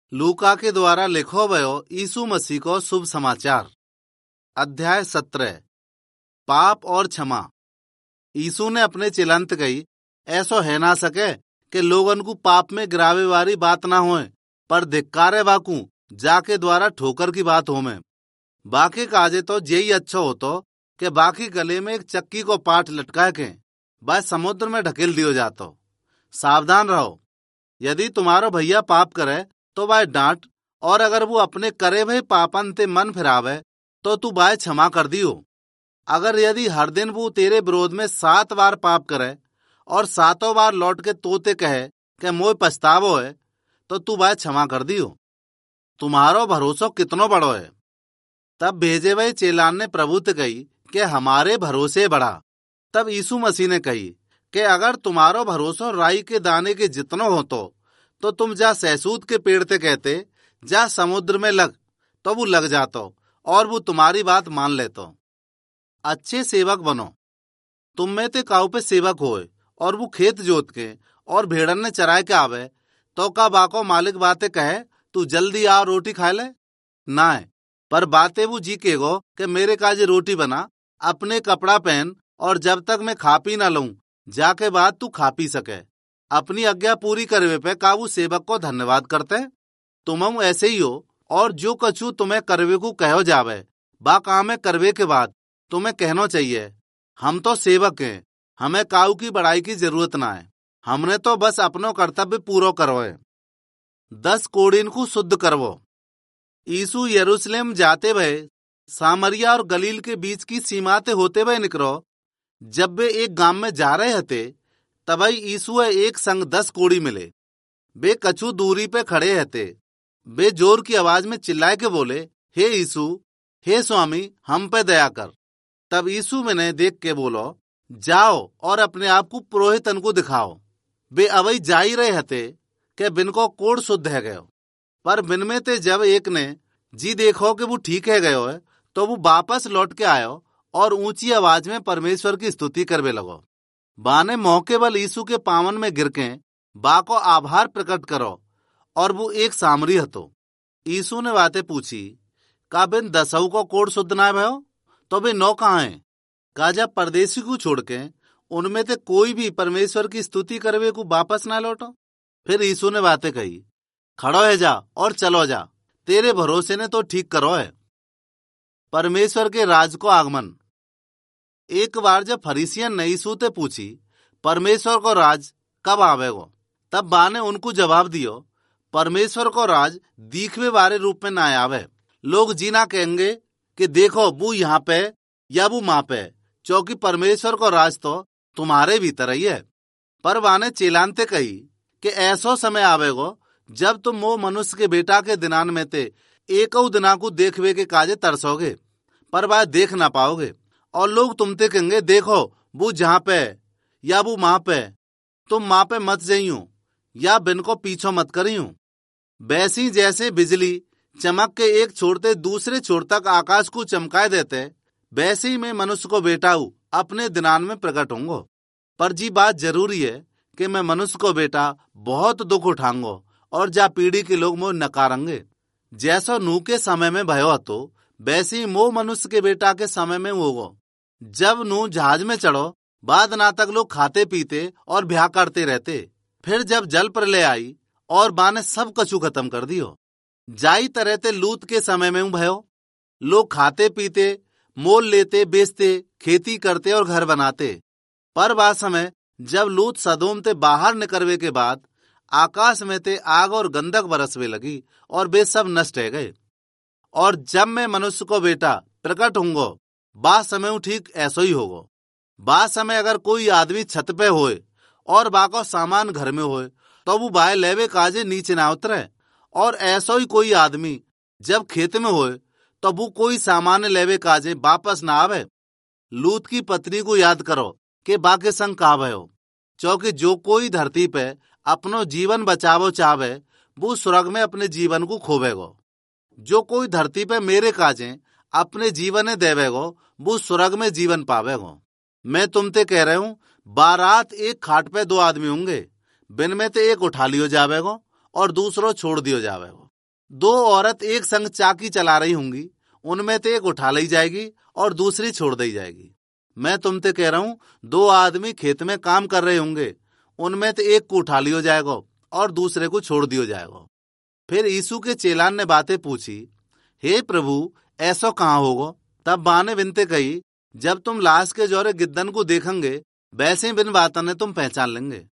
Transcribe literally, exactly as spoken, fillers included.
लूका के द्वारा लिखो भयो यीशु मसीह को शुभ समाचार। अध्याय सत्रह। पाप और क्षमा। यीशु ने अपने चिलंत कही, ऐसो है ना सके कि लोगन को पाप में गिरावे वाली बात ना होए, पर धिक्कारे बाकू जाके द्वारा ठोकर की बात हो में। बाकी काजे तो यही अच्छा होतो कि बाकी गले में एक चक्की को पाट लटका के वह समुद्र में ढकेल दियो जातो। सावधान रहो, यदि तुम्हारो भैया पाप करे तो वह डांट, और अगर वो अपने करे भय पापन ते मन फिरावे तो तू वह क्षमा कर दियो। अगर यदि हर दिन वो तेरे विरोध में सात बार पाप करे और सातों बार लौट के तोते कहे कि मोय पछतावो है, तो तू वह क्षमा कर दियो। तुम्हारो भरोसो कितनो बड़ो है। तब भेजे हुए चेलान ने प्रभु से कही कि हमारे भरोसे बढ़ा। तब यीशु मसीह ने कही कि अगर तुम्हारो भरोसो राई के दाने के जितनो हो तो, तो तुम जा सहसूत के पेड़ ते कहते जा समुद्र में लग, तो वो लग जातो और वो तुम्हारी बात मान लेतो। अच्छे सेवक बनो। तुम में ते काऊ पे सेवक होए और वो खेत जोत के और भेड़न ने चराए के आवे, तो का बाको मालिक बातें कहे तू जल्दी आ रोटी खाए ले ना है, पर बातें वो जी के गो कि मेरे काजे रोटी बना, अपने कपड़ा पहन, और जब तक मैं खा पी ना लूं जाके बाद तू खा पी सके। अपनी आज्ञा पूरी करवे पे काबू सेवक को धन्यवाद करते। तुम ऐसे ही हो, और जो कछु तुम्हें करवे को कहो जावे बा काम है करवे के बाद तुम्हें कहना चाहिए, हम तो सेवक हैं, हमें काऊ की बड़ाई की जरूरत ना है, हमने तो बस अपनो कर्तव्य पूरा करो है। दस कोड़ीन को शुद्ध करवो। यीशु यरूशलेम जाते भय सामरिया और गलील के बीच की सीमाते होते भय निकरो। जब वे एक गांव में जा रहे हते, तबई यीशु एक संग दस कोड़ी मिले। वे कछु दूरी पे खड़े हते। वे जोर की आवाज में चिल्लाए के बोले, हे यीशु, हे स्वामी, हम पे दया कर। तब यीशु मैंने देख के बोलो, जाओ और अपने आप को पुरोहितन को दिखाओ। वे अवई जा ही रहे हते कि बिन को कोड़ शुद्ध है गयो। पर बिन में ते जब एक ने जी देखो कि वो ठीक है गयो है, तो वो वापस लौट के आयो और ऊंची आवाज में परमेश्वर की स्तुति करवे लगो। बाने मौके बल यीशु के पावन में गिरके बा को आभार प्रकट करो, और वो एक सामरी हतो। यीशु ने बातें पूछी, का बिन दसऊ को कोड़ शुद्ध ना भयो, तो वे नौ कहाँ हैं? का जब परदेसी को छोड़ के उनमें से कोई भी परमेश्वर की स्तुति करवे को वापस ना लौटो? फिर यीशु ने बातें कही, खड़ो है जा और चलो जा, तेरे भरोसे ने तो ठीक करो है। परमेश्वर के राज को आगमन। एक बार जब फरीसियन ने यीशु से पूछी, परमेश्वर को राज कब आवेगो? तब बा ने उनको जवाब दियो, परमेश्वर को राज दिखवे वाले रूप में ना आवे। लोग जीना कहेंगे कि देखो वो यहाँ पे या वो माँ पे, क्योंकि परमेश्वर को राज तो तुम्हारे भीतर ही है। पर वाने चेलानते कही कि ऐसो समय आवेगो जब तुम वो मनुष्य के बेटा के दिनान में ते एक दिना को देखवे के काजे तरसोगे, पर वह देख ना पाओगे। और लोग तुमते कहेंगे, देखो वो जहाँ पे या वो माँ पे, तुम माँ पे मत जाइयो या बिन को पीछो मत करियो। वैसी जैसे बिजली चमक के एक छोर से दूसरे छोर तक आकाश को चमकाए देते, वैसे ही मैं मनुष्य को बेटाऊ अपने दिनान में प्रकट होंगो। पर जी बात जरूरी है कि मैं मनुष्य को बेटा बहुत दुख उठाऊंगो, और जा पीढ़ी के लोग मोह नकारेंगे। जैसो नूह के समय में भयो हतो, वैसे ही मोह मनुष्य के बेटा के समय में होगो। जब नूह जहाज में चढ़ो, बाद ना तक लोग खाते पीते और ब्याह करते रहते। फिर जब जल प्रलय आई और बा ने सब कछु खत्म कर दियो। जाई तरह ते लूत के समय में भयो, लोग खाते पीते, मोल लेते बेचते, खेती करते और घर बनाते। पर बा समय जब लूत सदोम ते बाहर निकलवे के बाद आकाश में ते आग और गंधक बरसवे लगी और वे सब नष्ट हो गए। और जब मैं मनुष्य को बेटा प्रकट होंगो, बा समय ठीक ऐसो ही होगो। बा समय अगर कोई आदमी छत पे होए और बा को सामान घर में होए, तो वो बाय लेवे काजे नीचे ना उतरे। और ऐसो ही कोई आदमी जब खेत में होए, तो वो कोई सामान लेवे काजे वापस ना आवे। लूत की पत्नी को याद करो कि बा के संग का भयो, क्योंकि जो कोई धरती पे अपनो जीवन बचावो चाहे, वो स्वर्ग में अपने जीवन को खोवेगो। जो कोई धरती पे मेरे काजे अपने जीवन देवेगो, वो स्वर्ग में जीवन पावेगो। मैं तुमते कह रहा हूँ, बारात एक खाट पे दो आदमी होंगे, बिन में ते एक उठा लियो जावेगो और दूसरो छोड़ दियो जावेगो। दो औरत एक संग चाकी चला रही होंगी, उनमें तो एक उठा ली जाएगी और दूसरी छोड़ दी जाएगी। मैं तुमसे कह रहा हूं, दो आदमी खेत में काम कर रहे होंगे, उनमें तो एक को उठा लियो जाएगा और दूसरे को छोड़ दियो जाएगा। फिर यीशु के चेलान ने बातें पूछी, हे प्रभु, ऐसा कहाँ होगा? तब बाँ ने बिनते कही, जब तुम लाश के जौरे गिद्दन को देखेंगे, वैसे ही बिन बातों ने तुम पहचान लेंगे।